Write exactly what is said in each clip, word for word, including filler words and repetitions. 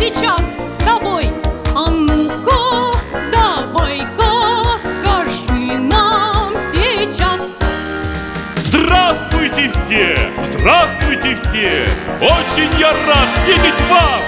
сейчас с тобой. А ну-ка, давай-ка, скажи нам сейчас. Здравствуйте все! Здравствуйте все! Очень я рад видеть вас!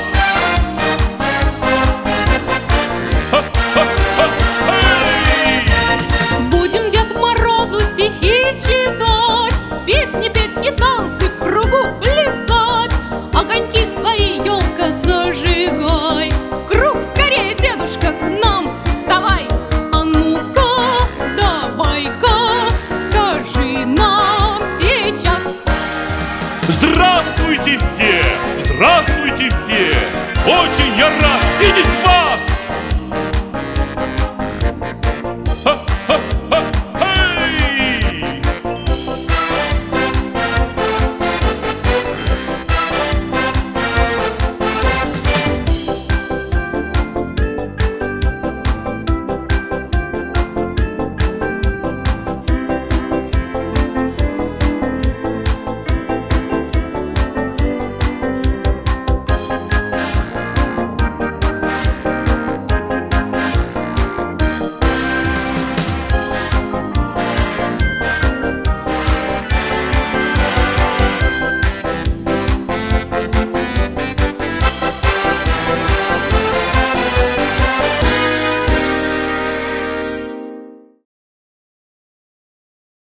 Будем Дед Морозу стихи читать, песни петь и танцы в кругу плясать. Огоньки свои, елка, зажигай, в круг скорее, дедушка, к нам вставай. А ну-ка, давай-ка, скажи нам сейчас. Здравствуйте все! Здравствуйте все! Очень